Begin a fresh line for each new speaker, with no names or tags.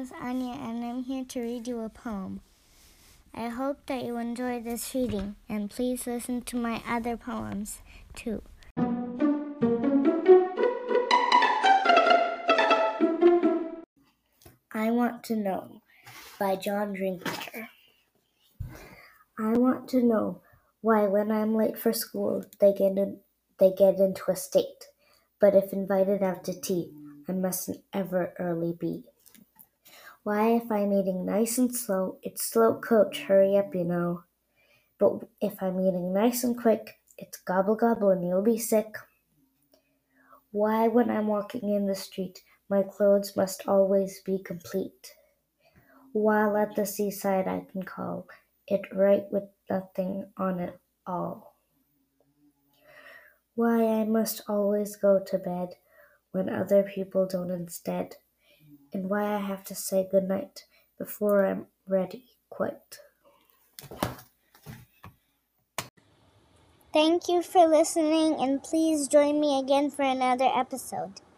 is Anya, and I'm here to read you a poem. I hope that you enjoy this reading, and please listen to my other poems, too. I Want to Know by John Drinkwater. I want to know why when I'm late for school they get into a state, but if invited out to tea, I mustn't ever early be. Why, if I'm eating nice and slow, it's slow coach, hurry up, you know. But if I'm eating nice and quick, it's gobble gobble and you'll be sick. Why, when I'm walking in the street, my clothes must always be complete. While at the seaside I can call it right with nothing on it all. Why, I must always go to bed when other people don't instead, and why I have to say good night before I'm ready quite. Thank you for listening, and please join me again for another episode.